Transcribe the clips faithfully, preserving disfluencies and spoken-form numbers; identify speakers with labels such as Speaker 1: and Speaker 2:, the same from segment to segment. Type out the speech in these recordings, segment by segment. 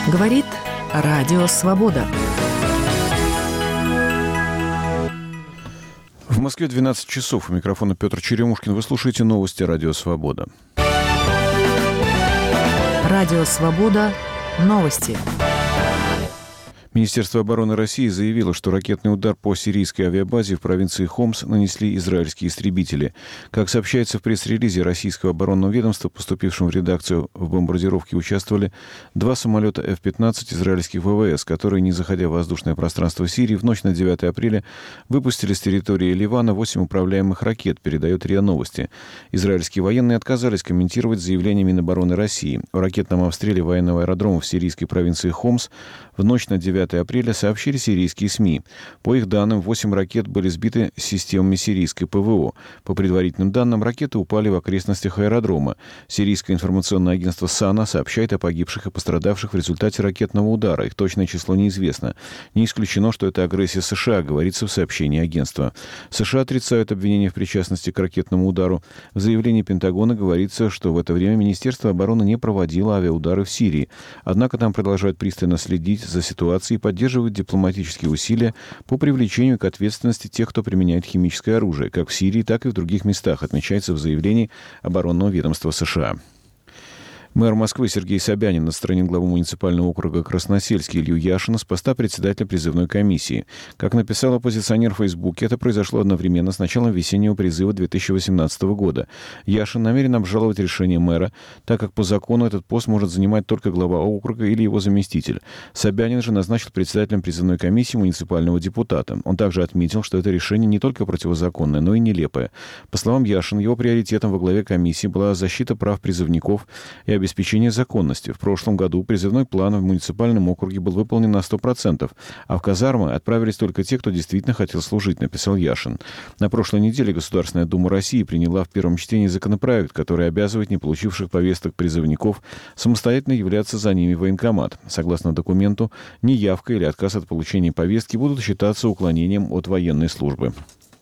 Speaker 1: Говорит Радио Свобода.
Speaker 2: В Москве двенадцать часов. У микрофона Петр Черемушкин. Вы слушаете новости Радио Свобода.
Speaker 1: Радио Свобода. Новости.
Speaker 2: Министерство обороны России заявило, что ракетный удар по сирийской авиабазе в провинции Хомс нанесли израильские истребители. Как сообщается в пресс-релизе российского оборонного ведомства, поступившем в редакцию, в бомбардировке участвовали два самолета эф пятнадцать израильских ВВС, которые, не заходя в воздушное пространство Сирии, в ночь на девятое апреля выпустили с территории Ливана восемь управляемых ракет, передает РИА Новости. Израильские военные отказались комментировать заявление Минобороны России. О ракетном обстреле военного аэродрома в сирийской провинции Хомс в ночь на девятое апреля сообщили сирийские СМИ. По их данным, восемь ракет были сбиты системами сирийской ПВО. По предварительным данным, ракеты упали в окрестностях аэродрома. Сирийское информационное агентство САНА сообщает о погибших и пострадавших в результате ракетного удара. Их точное число неизвестно. Не исключено, что это агрессия США, говорится в сообщении агентства. США отрицают обвинения в причастности к ракетному удару. В заявлении Пентагона говорится, что в это время Министерство обороны не проводило авиаудары в Сирии. Однако там продолжают пристально следить за ситуацией и поддерживают дипломатические усилия по привлечению к ответственности тех, кто применяет химическое оружие, как в Сирии, так и в других местах, отмечается в заявлении оборонного ведомства США. Мэр Москвы Сергей Собянин отстранил главу муниципального округа Красносельский Илью Яшина с поста председателя призывной комиссии. Как написал оппозиционер в Фейсбуке, это произошло одновременно с началом весеннего призыва две тысячи восемнадцатого года. Яшин намерен обжаловать решение мэра, так как по закону этот пост может занимать только глава округа или его заместитель. Собянин же назначил председателем призывной комиссии муниципального депутата. Он также отметил, что это решение не только противозаконное, но и нелепое. По словам Яшина, его приоритетом во главе комиссии была защита прав призывников и обеспечение законности. В прошлом году призывной план в муниципальном округе был выполнен на сто процентов, а в казармы отправились только те, кто действительно хотел служить, написал Яшин. На прошлой неделе Государственная Дума России приняла в первом чтении законопроект, который обязывает не получивших повесток призывников самостоятельно являться за ними в военкомат. Согласно документу, неявка или отказ от получения повестки будут считаться уклонением от военной службы.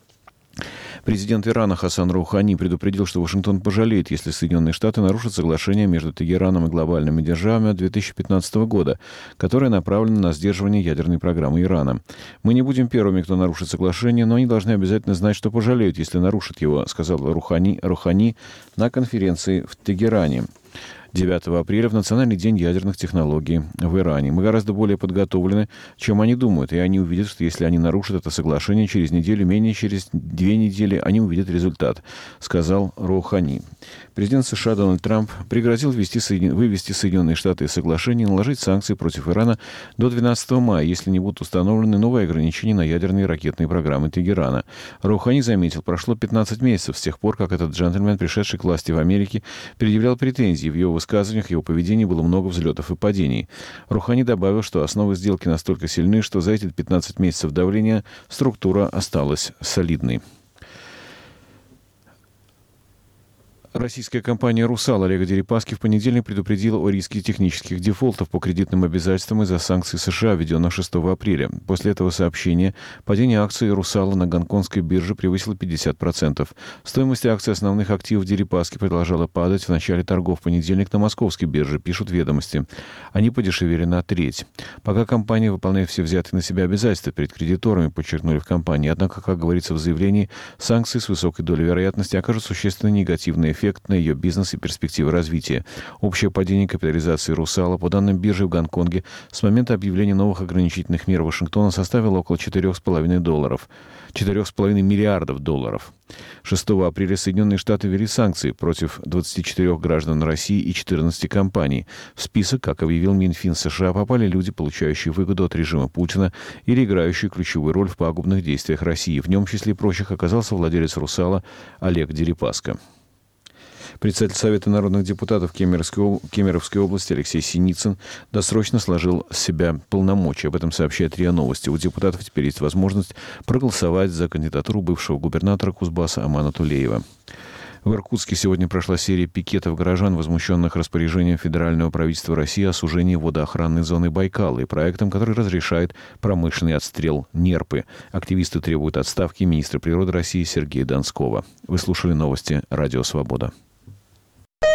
Speaker 2: Президент Ирана Хасан Роухани предупредил, что Вашингтон пожалеет, если Соединенные Штаты нарушат соглашение между Тегераном и глобальными державами от две тысячи пятнадцатого года, которое направлено на сдерживание ядерной программы Ирана. «Мы не будем первыми, кто нарушит соглашение, но они должны обязательно знать, что пожалеют, если нарушат его», сказал Роухани, Роухани на конференции в Тегеране. девятого апреля в Национальный день ядерных технологий в Иране. Мы гораздо более подготовлены, чем они думают, и они увидят, что если они нарушат это соглашение через неделю, менее через две недели, они увидят результат, сказал Роухани. Президент США Дональд Трамп пригрозил ввести, вывести Соединенные Штаты из соглашения и наложить санкции против Ирана до двенадцатого мая, если не будут установлены новые ограничения на ядерные и ракетные программы Тегерана. Роухани заметил, прошло пятнадцать месяцев с тех пор, как этот джентльмен, пришедший к власти в Америке, предъявлял претензии. В его высказываниях, его поведении было много взлетов и падений. Роухани добавил, что основы сделки настолько сильны, что за эти пятнадцать месяцев давления структура осталась солидной. Российская компания «Русал» Олега Дерипаски в понедельник предупредила о риске технических дефолтов по кредитным обязательствам из-за санкций США, введенных шестого апреля. После этого сообщения падение акций «Русала» на гонконгской бирже превысило пятьдесят процентов. Стоимость акций основных активов Дерипаски продолжала падать в начале торгов в понедельник на московской бирже, пишут «Ведомости». Они подешевели на треть. Пока компания выполняет все взятые на себя обязательства перед кредиторами, подчеркнули в компании. Однако, как говорится в заявлении, санкции с высокой долей вероятности окажут существенно негативный эффект на ее бизнес и перспективы развития. Общее падение капитализации «Русала» по данным биржи в Гонконге с момента объявления новых ограничительных мер Вашингтона составило около четырех с половиной долларов. четырех с половиной миллиардов долларов. шестого апреля Соединенные Штаты ввели санкции против двадцати четырёх граждан России и четырнадцати компаний. В список, как объявил Минфин США, попали люди, получающие выгоду от режима Путина или играющие ключевую роль в пагубных действиях России. В нем, в числе прочих, оказался владелец «Русала» Олег Дерипаска. Председатель Совета народных депутатов Кемеровской, Кемеровской области Алексей Синицын досрочно сложил с себя полномочия. Об этом сообщает РИА Новости. У депутатов теперь есть возможность проголосовать за кандидатуру бывшего губернатора Кузбасса Амана Тулеева. В Иркутске сегодня прошла серия пикетов горожан, возмущенных распоряжением федерального правительства России о сужении водоохранной зоны Байкала и проектом, который разрешает промышленный отстрел нерпы. Активисты требуют отставки министра природы России Сергея Донского. Вы слушали новости «Радио Свобода».